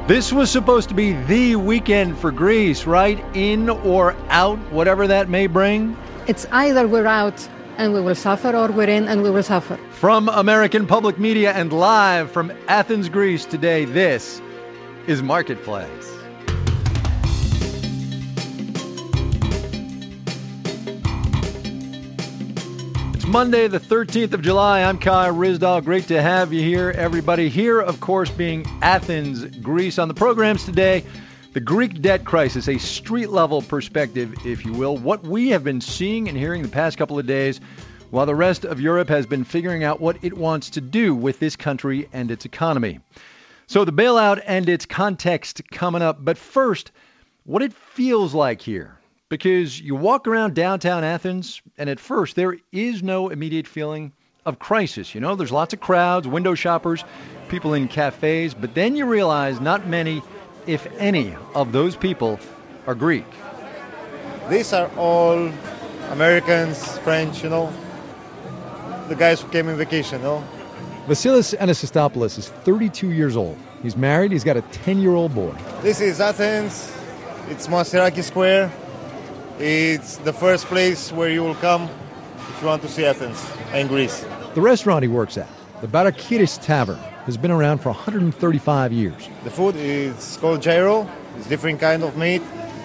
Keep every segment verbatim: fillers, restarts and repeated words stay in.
This was supposed to be the weekend for Greece, right? In or out, whatever that may bring. It's either we're out and we will suffer, or we're in and we will suffer. From American Public Media and live from Athens, Greece today, this is Marketplace. Monday, the thirteenth of July. I'm Kai Ryssdal. Great to have you here, everybody. Here, of course, being Athens, Greece. On the programs today, the Greek debt crisis, a street-level perspective, if you will, what we have been seeing and hearing the past couple of days, while the rest of Europe has been figuring out what it wants to do with this country and its economy. So the bailout and its context coming up. But first, what it feels like here. Because you walk around downtown Athens, and at first there is no immediate feeling of crisis. You know, there's lots of crowds, window shoppers, people in cafes, but then you realize not many, if any, of those people are Greek. These are all Americans, French, you know, the guys who came in vacation, you know. Vasilis Anasistopoulos is thirty-two years old. He's married. He's got a ten-year-old boy. This is Athens. It's Masteraki Square. It's the first place where you will come if you want to see Athens and Greece. The restaurant he works at, the Barakiris Tavern, has been around for one hundred thirty-five years. The food is called gyro. It's different kind of meat.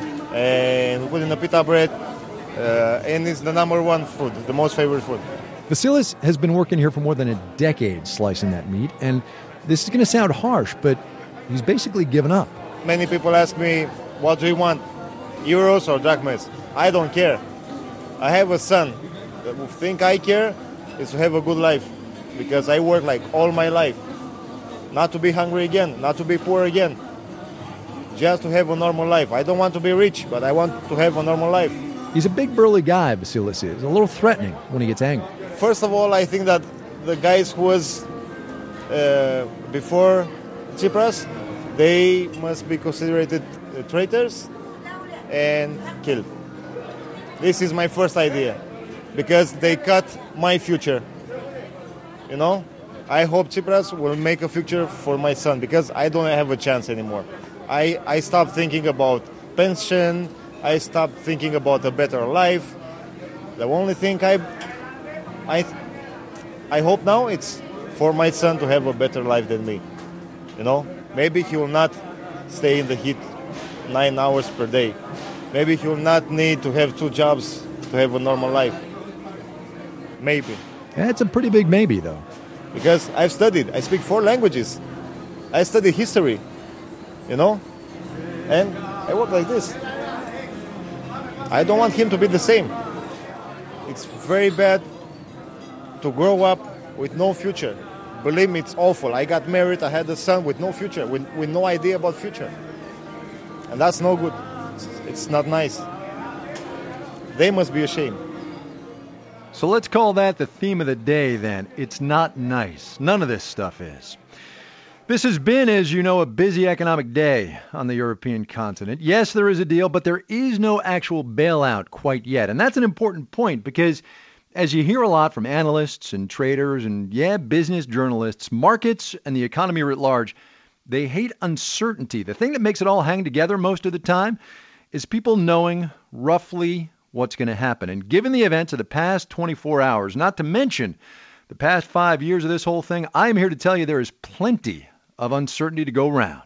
And we put in a pita bread. Uh, and it's the number one food, the most favorite food. Vasilis has been working here for more than a decade slicing that meat. And this is going to sound harsh, but he's basically given up. Many people ask me, what do you want? Euros or drachmas? I don't care. I have a son. The thing I care is to have a good life, because I work like all my life. Not to be hungry again, not to be poor again. Just to have a normal life. I don't want to be rich, but I want to have a normal life. He's a big burly guy, Vasilis is, a little threatening when he gets angry. First of all, I think that the guys who was uh, before Tsipras, they must be considered uh, traitors and killed. This is my first idea, because they cut my future. You know, I hope Tsipras will make a future for my son, because I don't have a chance anymore. I, I stopped thinking about pension. I stopped thinking about a better life. The only thing I, I, I hope now it's for my son to have a better life than me. You know, maybe he will not stay in the heat nine hours per day. Maybe he will not need to have two jobs to have a normal life. Maybe. That's a pretty big maybe, though. Because I've studied. I speak four languages. I study history, you know? And I work like this. I don't want him to be the same. It's very bad to grow up with no future. Believe me, it's awful. I got married, I had a son with no future, with, with no idea about future. And that's no good. It's not nice. They must be ashamed. So let's call that the theme of the day then. It's not nice. None of this stuff is. This has been, as you know, a busy economic day on the European continent. Yes, there is a deal, but there is no actual bailout quite yet. And that's an important point, because as you hear a lot from analysts and traders and, yeah, business journalists, markets and the economy writ large, they hate uncertainty. The thing that makes it all hang together most of the time is people knowing roughly what's going to happen. And given the events of the past twenty-four hours, not to mention the past five years of this whole thing, I'm here to tell you there is plenty of uncertainty to go around.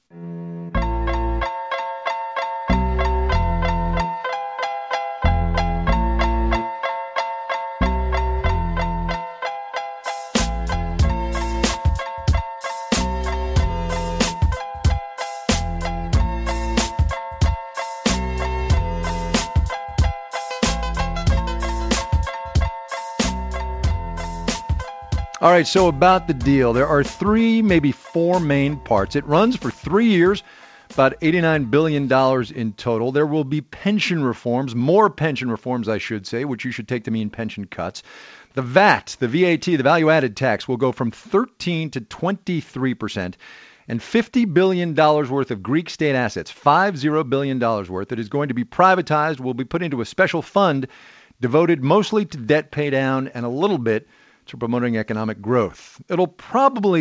All right, so about the deal, there are three, maybe four main parts. It runs for three years, about eighty-nine billion dollars in total. There will be pension reforms, more pension reforms, I should say, which you should take to mean pension cuts. The V A T, the V A T, the value-added tax, will go from thirteen to twenty-three percent. And fifty billion dollars worth of Greek state assets, fifty billion dollars worth, that is going to be privatized, will be put into a special fund devoted mostly to debt pay down and a little bit to promoting economic growth. It'll probably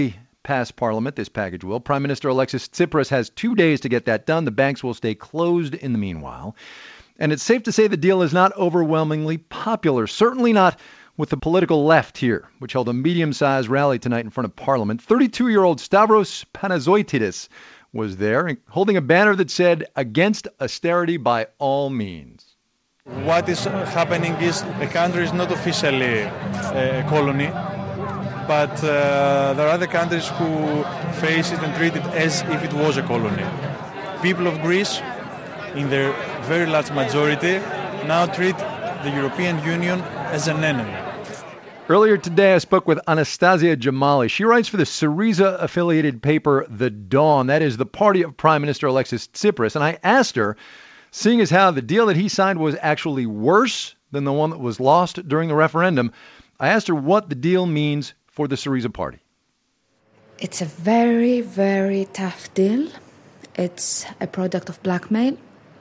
pass Parliament, this package will. Prime Minister Alexis Tsipras has two days to get that done. The banks will stay closed in the meanwhile. And it's safe to say the deal is not overwhelmingly popular, certainly not with the political left here, which held a medium-sized rally tonight in front of Parliament. thirty-two-year-old Stavros Panazoitidis was there, holding a banner that said, "Against austerity by all means." What is happening is the country is not officially a colony, but uh, there are other countries who face it and treat it as if it was a colony. People of Greece, in their very large majority, now treat the European Union as an enemy. Earlier today, I spoke with Anastasia Jamali. She writes for the Syriza-affiliated paper The Dawn. That is the party of Prime Minister Alexis Tsipras. And I asked her, seeing as how the deal that he signed was actually worse than the one that was lost during the referendum, I asked her what the deal means for the Syriza party. It's a very, very tough deal. It's a product of blackmail.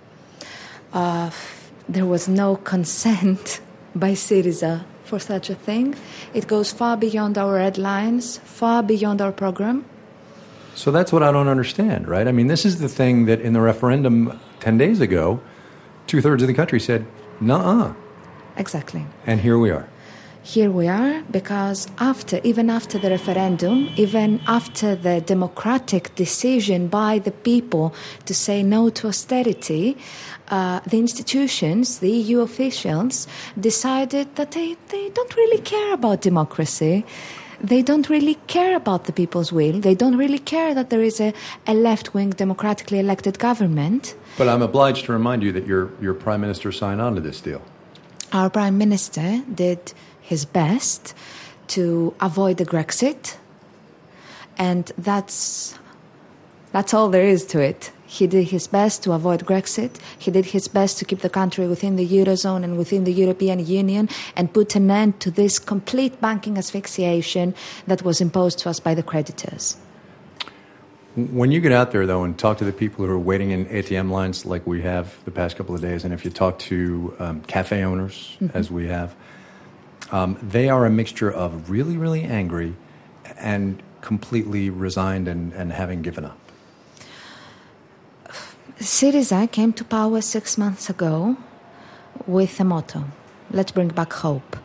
Uh, there was no consent by Syriza for such a thing. It goes far beyond our red lines, far beyond our program. So that's what I don't understand, right? I mean, this is the thing that in the referendum ten days ago, two-thirds of the country said, nuh-uh. Exactly. And here we are. Here we are because after, even after the referendum, even after the democratic decision by the people to say no to austerity, uh, the institutions, the E U officials, decided that they, they don't really care about democracy. They don't really care about the people's will. They don't really care that there is a, a left-wing democratically elected government. But I'm obliged to remind you that your, your prime minister signed on to this deal. Our prime minister did his best to avoid the Grexit, and that's that's all there is to it. He did his best to avoid Grexit. He did his best to keep the country within the Eurozone and within the European Union and put an end to this complete banking asphyxiation that was imposed to us by the creditors. When you get out there, though, and talk to the people who are waiting in A T M lines like we have the past couple of days, and if you talk to um, cafe owners, mm-hmm. as we have, um, they are a mixture of really, really angry and completely resigned and, and having given up. Syriza came to power six months ago with a motto, let's bring back hope.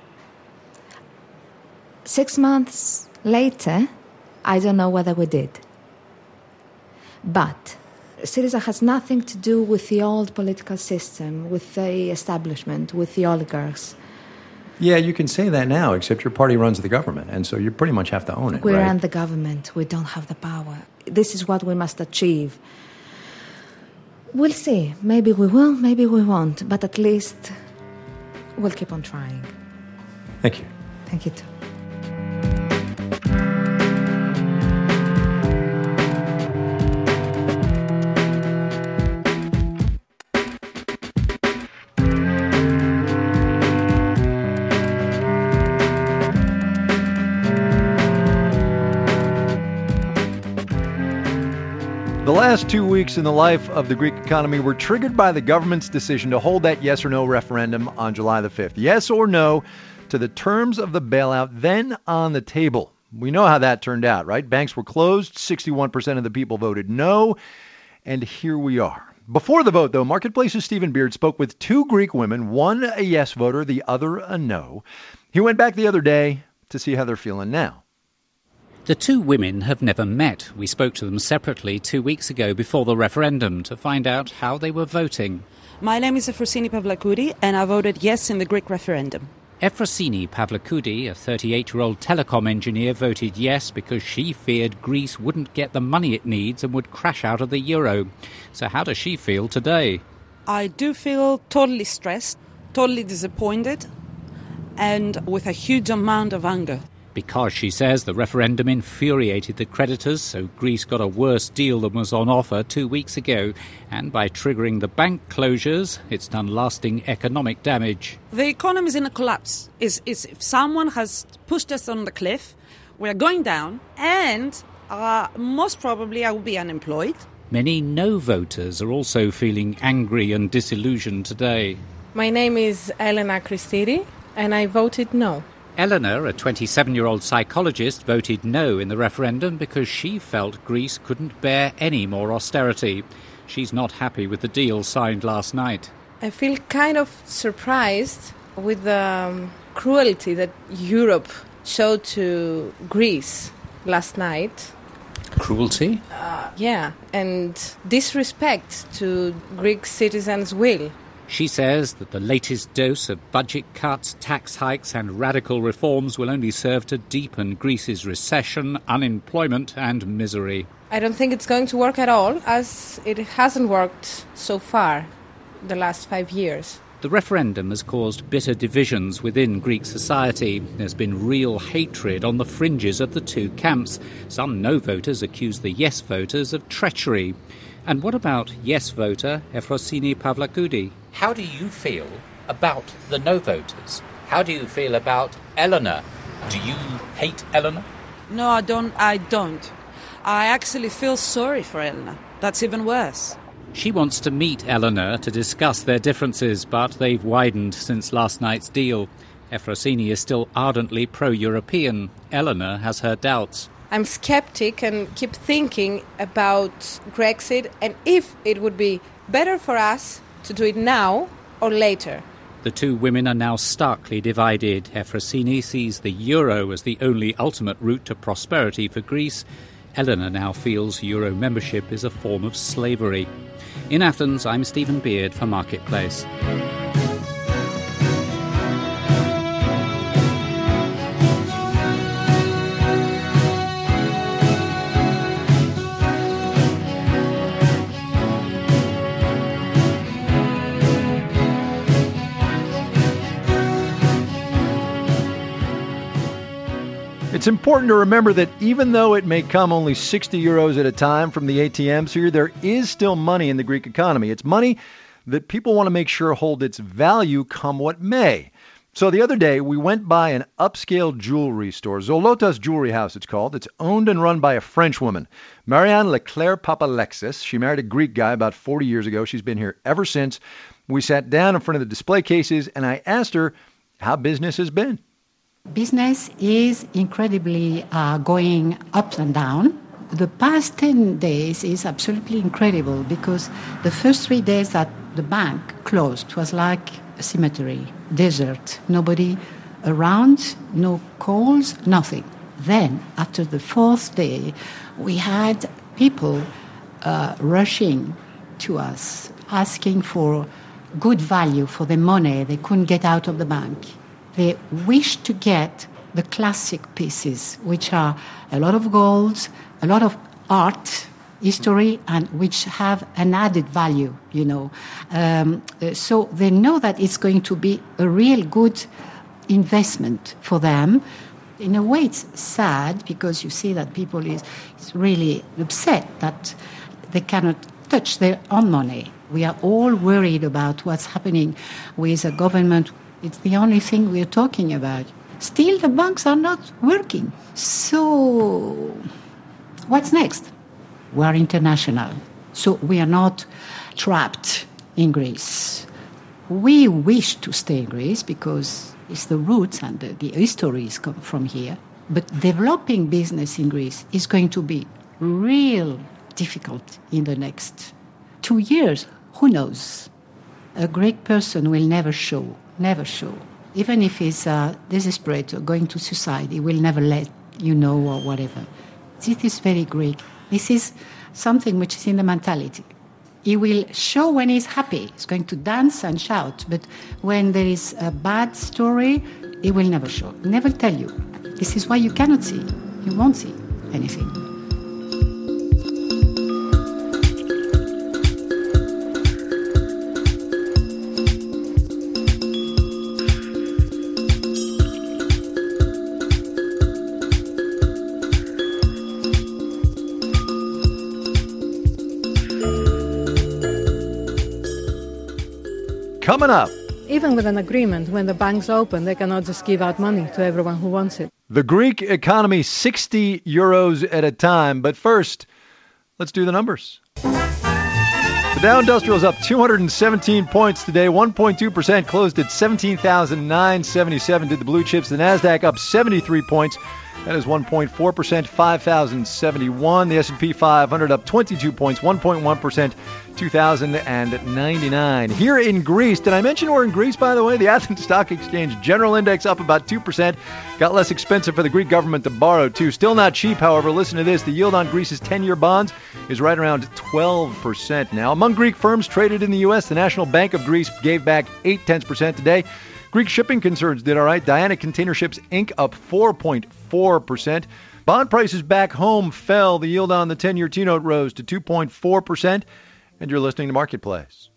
Six months later, I don't know whether we did. But Syriza has nothing to do with the old political system, with the establishment, with the oligarchs. Yeah, you can say that now, except your party runs the government, and so you pretty much have to own it, we right? run the government. We don't have the power. This is what we must achieve. We'll see. Maybe we will, maybe we won't, but at least we'll keep on trying. Thank you. Thank you, too. The last two weeks in the life of the Greek economy were triggered by the government's decision to hold that yes or no referendum on July the fifth. Yes or no to the terms of the bailout then on the table. We know how that turned out, right? Banks were closed. sixty-one percent of the people voted no. And here we are. Before the vote, though, Marketplace's Stephen Beard spoke with two Greek women, one a yes voter, the other a no. He went back the other day to see how they're feeling now. The two women have never met. We spoke to them separately two weeks ago before the referendum to find out how they were voting. My name is Efrosini Pavlakoudi, and I voted yes in the Greek referendum. Efrosini Pavlakoudi, a thirty-eight-year-old telecom engineer, voted yes because she feared Greece wouldn't get the money it needs and would crash out of the euro. So how does she feel today? I do feel totally stressed, totally disappointed, and with a huge amount of anger. Because, she says, the referendum infuriated the creditors, so Greece got a worse deal than was on offer two weeks ago. And by triggering the bank closures, it's done lasting economic damage. The economy is in a collapse. It's, it's, if someone has pushed us on the cliff, we're going down, and uh, most probably I will be unemployed. Many no voters are also feeling angry and disillusioned today. My name is Elena Christiri, and I voted no. Eleanor, a twenty-seven-year-old psychologist, voted no in the referendum because she felt Greece couldn't bear any more austerity. She's not happy with the deal signed last night. I feel kind of surprised with the um, cruelty that Europe showed to Greece last night. Cruelty? Uh, yeah, and disrespect to Greek citizens' will. She says that the latest dose of budget cuts, tax hikes and radical reforms will only serve to deepen Greece's recession, unemployment and misery. I don't think it's going to work at all, as it hasn't worked so far the last five years. The referendum has caused bitter divisions within Greek society. There's been real hatred on the fringes of the two camps. Some no voters accuse the yes voters of treachery. And what about yes voter Efrosini Pavlakoudi? How do you feel about the no voters? How do you feel about Eleanor? Do you hate Eleanor? No, I don't. I don't. I actually feel sorry for Eleanor. That's even worse. She wants to meet Eleanor to discuss their differences, but they've widened since last night's deal. Efrosini is still ardently pro-European. Eleanor has her doubts. I'm skeptic and keep thinking about Brexit and if it would be better for us to do it now or later. The two women are now starkly divided. Efrosini sees the euro as the only ultimate route to prosperity for Greece. Eleanor now feels euro membership is a form of slavery. In Athens, I'm Stephen Beard for Marketplace. It's important to remember that even though it may come only sixty euros at a time from the A T Ms here, there is still money in the Greek economy. It's money that people want to make sure hold its value come what may. So the other day, we went by an upscale jewelry store, Zolotas Jewelry House it's called. It's owned and run by a French woman, Marianne Leclerc Papalexis. She married a Greek guy about forty years ago. She's been here ever since. We sat down in front of the display cases, and I asked her how business has been. Business is incredibly uh, going up and down. The past ten days is absolutely incredible because the first three days that the bank closed was like a cemetery, desert, nobody around, no calls, nothing. Then, after the fourth day, we had people uh, rushing to us, asking for good value for the money they couldn't get out of the bank. They wish to get the classic pieces, which are a lot of gold, a lot of art, history, and which have an added value, you know. Um, so they know that it's going to be a real good investment for them. In a way, it's sad because you see that people is, is really upset that they cannot touch their own money. We are all worried about what's happening with the government. It's the only thing we're talking about. Still, the banks are not working. So, what's next? We are international. So, we are not trapped in Greece. We wish to stay in Greece because it's the roots and the, the histories come from here. But developing business in Greece is going to be real difficult in the next two years. Who knows? A Greek person will never show. Never show. Even if he's uh, desperate or going to suicide, he will never let you know or whatever. This is very Greek. This is something which is in the mentality. He will show when he's happy. He's going to dance and shout. But when there is a bad story, he will never show. Never tell you. This is why you cannot see. You won't see anything. Coming up. Even with an agreement, when the banks open, they cannot just give out money to everyone who wants it. The Greek economy, sixty euros at a time. But first, let's do the numbers. The Dow Industrial is up two hundred seventeen points today, one point two percent, closed at seventeen thousand nine hundred seventy-seven. Did the blue chips. The Nasdaq up seventy-three points. That is one point four percent, five thousand seventy-one. The S and P five hundred up twenty-two points, one point one percent, two thousand ninety-nine. Here in Greece, did I mention we're in Greece, by the way? The Athens Stock Exchange General Index up about two percent. Got less expensive for the Greek government to borrow, too. Still not cheap, however. Listen to this. The yield on Greece's ten-year bonds is right around twelve percent now. Among Greek firms traded in the U S, the National Bank of Greece gave back eight tenths percent today. Greek shipping concerns did all right. Diana Container Ships, Incorporated up four point four percent. Bond prices back home fell. The yield on the ten-year T-note rose to two point four percent. And you're listening to Marketplace.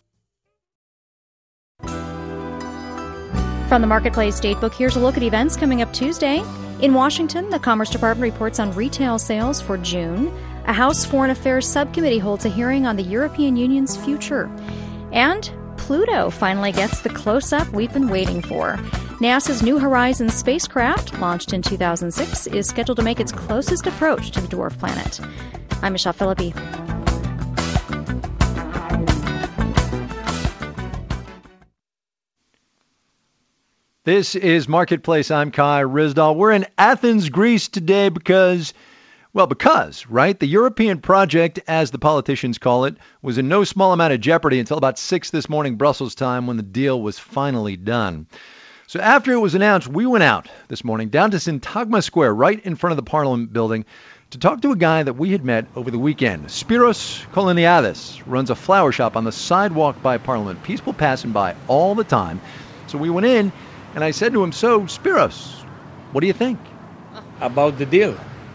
From the Marketplace Datebook, here's a look at events coming up Tuesday. In Washington, the Commerce Department reports on retail sales for June. A House Foreign Affairs subcommittee holds a hearing on the European Union's future. And Pluto finally gets the close-up we've been waiting for. NASA's New Horizons spacecraft, launched in two thousand six, is scheduled to make its closest approach to the dwarf planet. I'm Michelle Philippi. This is Marketplace. I'm Kai Ryssdal. We're in Athens, Greece today because, well, because, right? The European project, as the politicians call it, was in no small amount of jeopardy until about six this morning Brussels time when the deal was finally done. So after it was announced, we went out this morning down to Syntagma Square, right in front of the Parliament building, to talk to a guy that we had met over the weekend. Spiros Koloniadis runs a flower shop on the sidewalk by Parliament. People passing by all the time. So we went in, and I said to him, so, Spiros, what do you think? About the deal?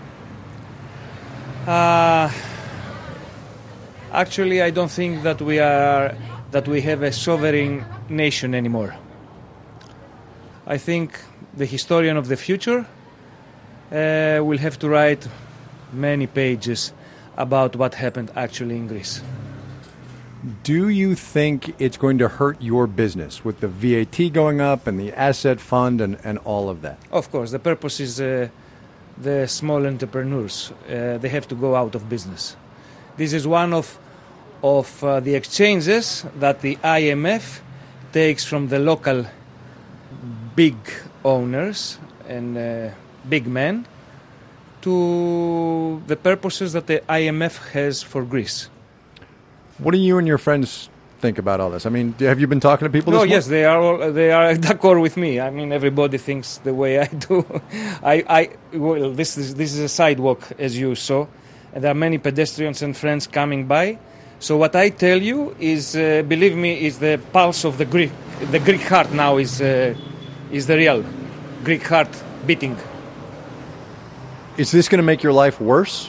Uh, actually, I don't think that we are that we have a sovereign nation anymore. I think the historian of the future uh, will have to write many pages about what happened actually in Greece. Do you think it's going to hurt your business with the V A T going up and the asset fund and, and all of that? Of course. The purpose is uh, the small entrepreneurs. Uh, they have to go out of business. This is one of, of uh, the exchanges that the I M F takes from the local big owners and uh, big men to the purposes that the I M F has for Greece. What do you and your friends think about all this? I mean, have you been talking to people No, this yes, they are all, they are d'accord with me. I mean, everybody thinks the way I do. I, I well, this is this is a sidewalk, as you saw, and there are many pedestrians and friends coming by. So what I tell you is, uh, believe me, is the pulse of the Greek. The Greek heart now is uh, is the real Greek heart beating. Is this going to make your life worse?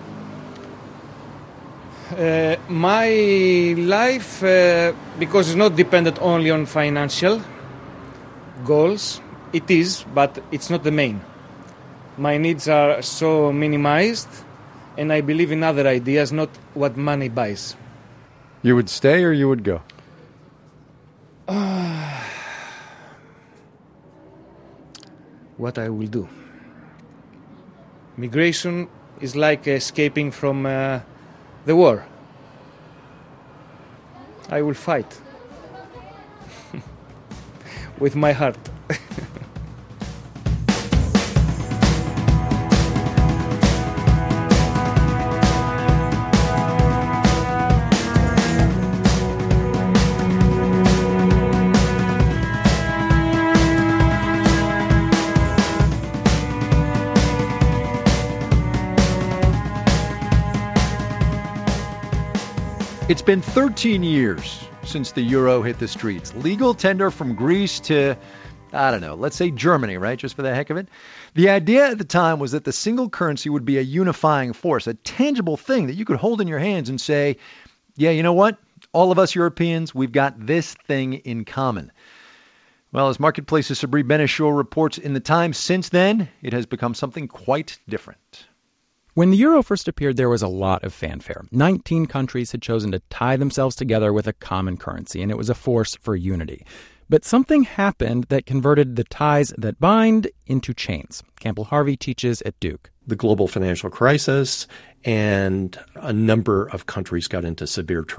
Uh, my life, uh, because it's not dependent only on financial goals, it is, but it's not the main. My needs are so minimized, and I believe in other ideas, not what money buys. You would stay or you would go? Uh, what I will do? Migration is like escaping from uh, the war. I will fight with my heart. It's been thirteen years since the euro hit the streets. Legal tender from Greece to, I don't know, let's say Germany, right? Just for the heck of it. The idea at the time was that the single currency would be a unifying force, a tangible thing that you could hold in your hands and say, yeah, you know what? All of us Europeans, we've got this thing in common. Well, as Marketplace's Sabri Benishur reports, in the time since then, it has become something quite different. When the euro first appeared, there was a lot of fanfare. Nineteen countries had chosen to tie themselves together with a common currency, and it was a force for unity. But something happened that converted the ties that bind into chains. Campbell Harvey teaches at Duke. The global financial crisis, and a number of countries got into severe trouble.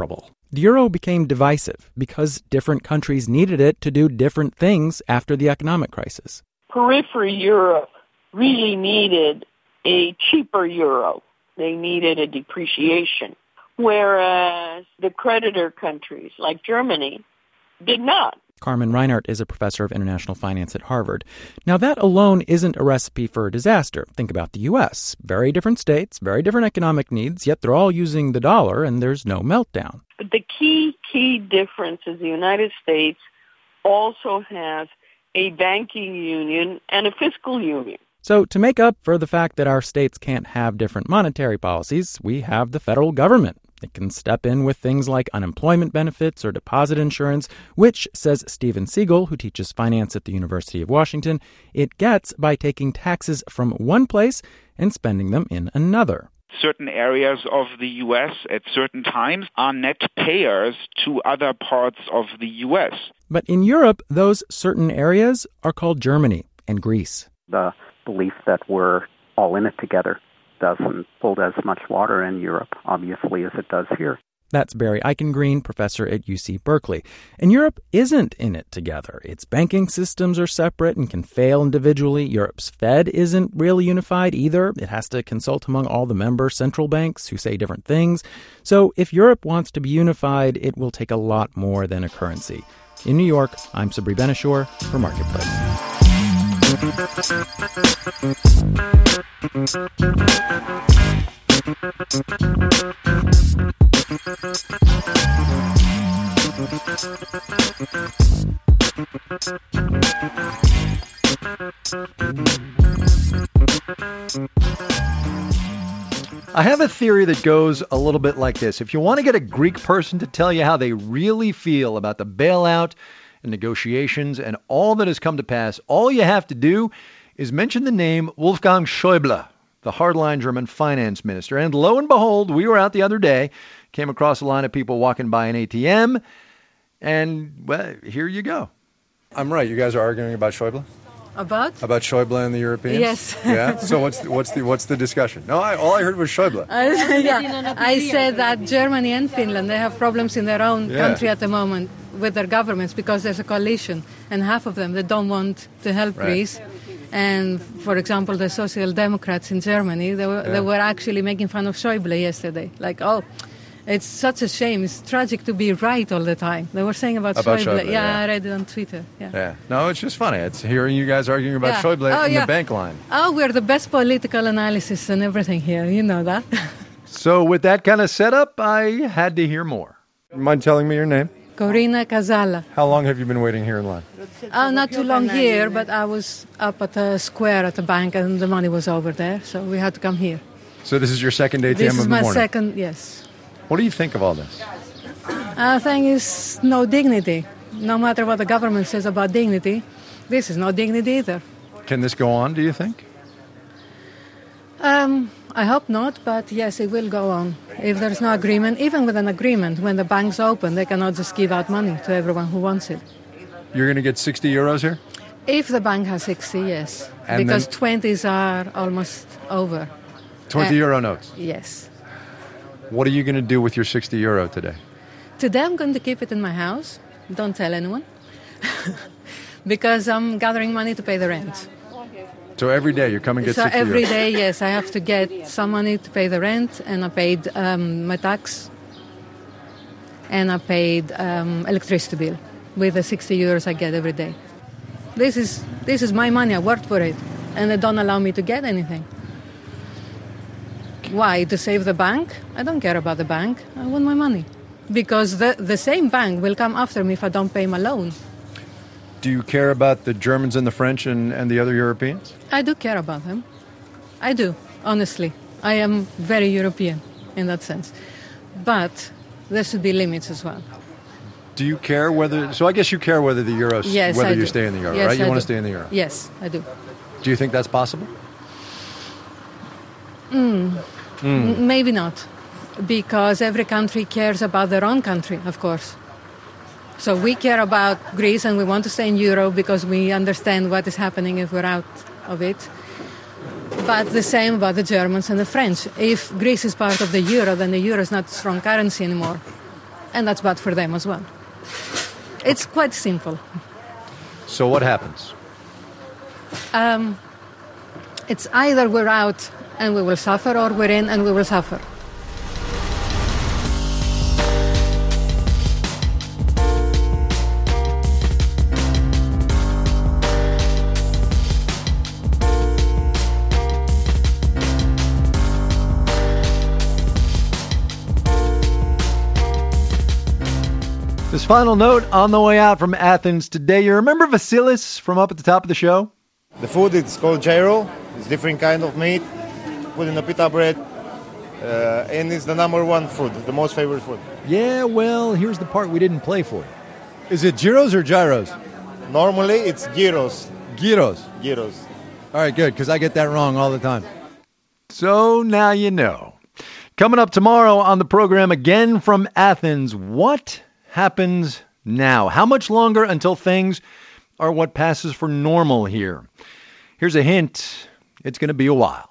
The euro became divisive because different countries needed it to do different things after the economic crisis. Periphery Europe really needed a cheaper euro. They needed a depreciation, whereas the creditor countries like Germany did not. Carmen Reinhart is a professor of international finance at Harvard. Now, that alone isn't a recipe for disaster. Think about the U S. Very different states, very different economic needs, yet they're all using the dollar and there's no meltdown. But the key, key difference is the United States also has a banking union and a fiscal union. So to make up for the fact that our states can't have different monetary policies, we have the federal government. It can step in with things like unemployment benefits or deposit insurance, which, says Steven Siegel, who teaches finance at the University of Washington, it gets by taking taxes from one place and spending them in another. Certain areas of the U S at certain times are net payers to other parts of the U S. But in Europe, those certain areas are called Germany and Greece. The belief that we're all in it together doesn't hold as much water in Europe, obviously, as it does here. That's Barry Eichengreen, professor at U C Berkeley. And Europe isn't in it together. Its banking systems are separate and can fail individually. Europe's Fed isn't really unified either. It has to consult among all the member central banks who say different things. So if Europe wants to be unified, it will take a lot more than a currency. In New York, I'm Sabri Benishore for Marketplace. I have a theory that goes a little bit like this. If you want to get a Greek person to tell you how they really feel about the bailout and negotiations and all that has come to pass, all you have to do is mention the name Wolfgang Schäuble, the hardline German finance minister. And lo and behold, we were out the other day, came across a line of people walking by an A T M, and, well, here you go. I'm right. You guys are arguing about Schäuble? About? About Schäuble and the Europeans? Yes. Yeah? So what's the, what's the, what's the discussion? No, I, all I heard was Schäuble. I, yeah. I said that Germany and Finland, they have problems in their own Yeah. country at the moment with their governments because there's a coalition, and half of them, they don't want to help Right. Greece. And, for example, the Social Democrats in Germany, they were, Yeah. they were actually making fun of Schäuble yesterday. Like, oh, it's such a shame. It's tragic to be right all the time. They were saying about, About Schäuble. Schäuble, yeah, yeah. I read it on Twitter. Yeah. Yeah. No, it's just funny. It's hearing you guys arguing about Yeah. Schäuble Oh, in yeah. the bank line. Oh, we're the best political analysis and everything here. You know that. So with that kind of setup, I had to hear more. Mind telling me your name? Corina Casala. How long have you been waiting here in line? Uh, not too long here, but I was up at the square at the bank and the money was over there, so we had to come here. So this is your second A T M This of is the my morning. second, yes. What do you think of all this? I think it's no dignity. No matter what the government says about dignity, this is no dignity either. Can this go on, do you think? Um, I hope not, but yes, it will go on. If there's no agreement, even with an agreement, when the banks open, they cannot just give out money to everyone who wants it. You're going to get sixty euros here? If the bank has sixty, yes. And because then- twenties are almost over. twenty Uh, euro notes. Yes. What are you going to do with your sixty euro today? Today I'm going to keep it in my house. Don't tell anyone. Because I'm gathering money to pay the rent. So every day you come and get So sixty every euros. day, yes, I have to get some money to pay the rent, and I paid um, my tax, and I paid um, electricity bill with the sixty euros I get every day. This is this is my money. I worked for it, and they don't allow me to get anything. Why? To save the bank? I don't care about the bank. I want my money. Because the, the same bank will come after me if I don't pay my loan. Do you care about the Germans and the French and, and the other Europeans? I do care about them. I do, honestly. I am very European in that sense. But there should be limits as well. Do you care whether... So I guess you care whether the euro... Yes, whether I you do. stay in the euro, Yes, right? You I want do. to stay in the euro. Yes, I do. Do you think that's possible? Mm. Mm. M- Maybe not. Because every country cares about their own country, of course. So we care about Greece and we want to stay in euro because we understand what is happening if we're out of it. But the same about the Germans and the French. If Greece is part of the euro, then the euro is not a strong currency anymore. and that's bad for them as well. It's quite simple. So what happens? Um, it's either we're out and we will suffer, or we're in and we will suffer. This final note on the way out from Athens today. You remember Vasilis from up at the top of the show? The food is called gyro. It's different kind of meat, put in a pita bread, uh, and it's the number one food, the most favorite food. Yeah, well, here's the part we didn't play for you. Is it gyros or gyros? Normally, it's gyros. Gyros. Gyros. All right, good, because I get that wrong all the time. So now you know. Coming up tomorrow on the program, again from Athens, what happens now? How much longer until things are what passes for normal here? Here's a hint. It's going to be a while.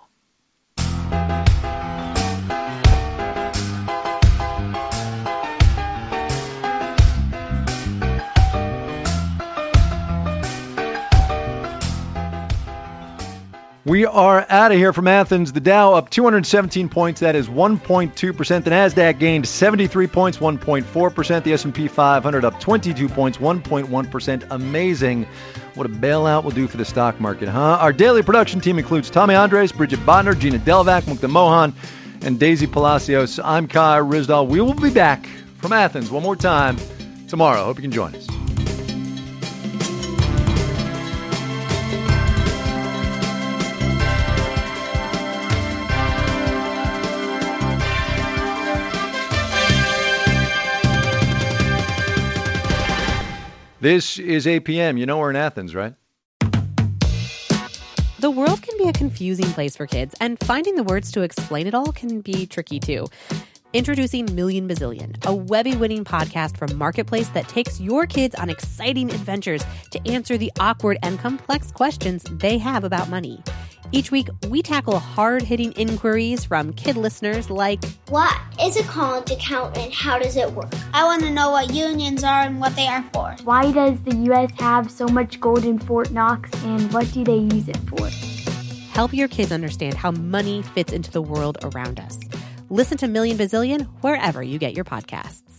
We are out of here from Athens. The Dow up two hundred seventeen points. That is one point two percent. The NASDAQ gained seventy-three points, one point four percent. The S and P five hundred up twenty-two points, one point one percent. Amazing what a bailout will do for the stock market, huh? Our daily production team includes Tommy Andres, Bridget Bodner, Gina Delvac, Mukta Mohan, and Daisy Palacios. I'm Kai Ryssdal. We will be back from Athens one more time tomorrow. Hope you can join us. This is eight p.m. You know we're in Athens, right? The world can be a confusing place for kids, and finding the words to explain it all can be tricky too. Introducing Million Bazillion, a Webby-winning podcast from Marketplace that takes your kids on exciting adventures to answer the awkward and complex questions they have about money. Each week, we tackle hard-hitting inquiries from kid listeners like, what is a college account and how does it work? I want to know what unions are and what they are for. Why does the U S have so much gold in Fort Knox and what do they use it for? Help your kids understand how money fits into the world around us. Listen to Million Bazillion wherever you get your podcasts.